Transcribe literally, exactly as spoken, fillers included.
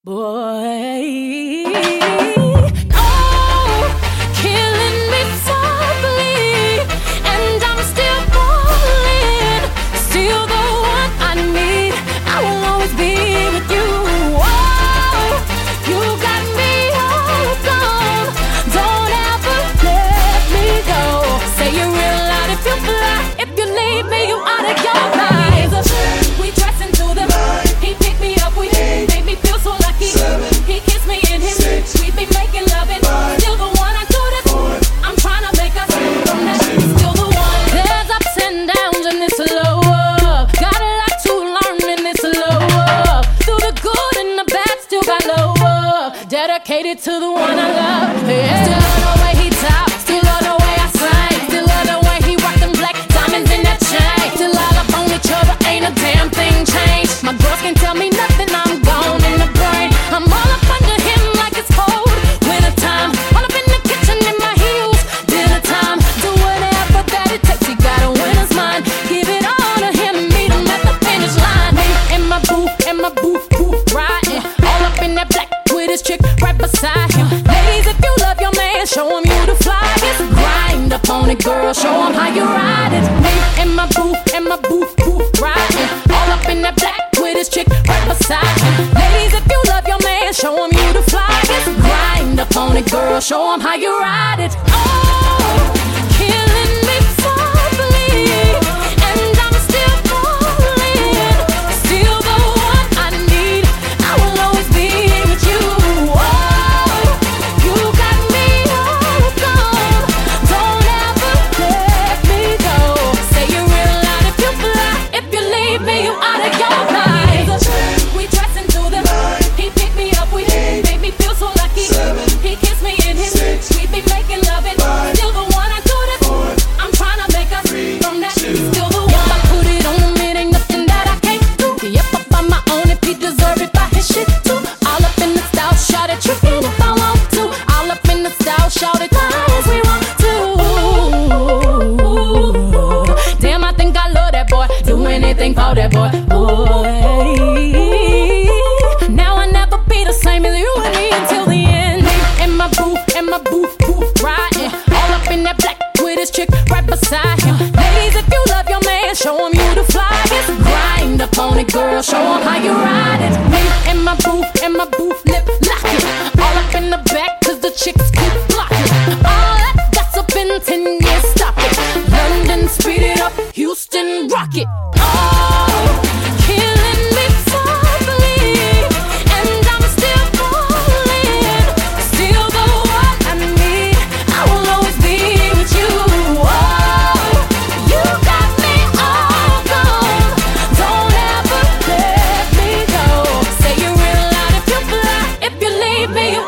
Boy, oh, killing me softly, and I'm still falling, still the one I need. I will always be with you. Oh, you got me all gone. Don't ever let me go. Say you're real loud if you fly. If you leave me, you out of your mind. We dress into the night. He picked me up. We made me feel so lucky. Seven, he kissed me in his six, we be making love and five, still the one I do this four, I'm trying to make us from that. Still the one. There's ups and downs in this lower. Got a lot to learn in this lower. Through the good and the bad, still got lower. Dedicated to the one I love. Yeah. Still love the way he talks. Still love the way I sing. Still love the way he rock them black diamonds in that chain. Still all up on each other, ain't a damn thing changed. My girls can tell me nothing, I'm gone in the brain. I'm all up under him like it's cold winter time. All up in the kitchen in my heels, dinner time. Do whatever that it takes, he got a winner's mind. Give it all to him, meet him at the finish line. Me and my boo, and my boo, boo, riding all up in that black with his chick right beside him. Ladies, if you love your man, show him you the flyest. Grind up on it, girl, show him how you ride it. Me and my boo, and my boo, boo, riding all up in that black with his chick right beside him. Ladies, if you love your man, show him you the flyest. Grind up on it, girl, show him how you ride it. Oh, killing me softly, and I'm still falling, still the one I need. I will always be with you. Oh, you got me all gone. Don't ever let me go. Say you're real loud if you fly. If you leave me, you out of your mind. We dress into the night. He picked me up. We made me feel so lucky. Seven, he kissed me in his six, we be making love and five, still the one I do this four, I'm trying to make us three, from that. Two, still the one. If I put it on him, it ain't nothing that I can't do. Yep, I find my own if he deserve it by his shit too. All up in the style, shout it, trickin' if I want to. All up in the style, shout it, as we want to. Damn, I think I love that boy. Do anything for that boy. Boy, now I never be the same as you and me until the end. And my boo, and my boo, boo, riding all up in that black with his chick right beside him. Ladies, if you love your man, show him you the flyest. Grind up on it, girl, show him how you ride it. Me and my boo, and my boo, lip lock it. All up in the back, cause the chicks keep blocking. All that gossip in ten years, stop it. London, speed it up, Houston, rock it. Oh, killing me softly, and I'm still falling, still the one I need. I will always be with you. Oh, you got me all gone. Don't ever let me go. Say you're real loud if you fly. If you leave me,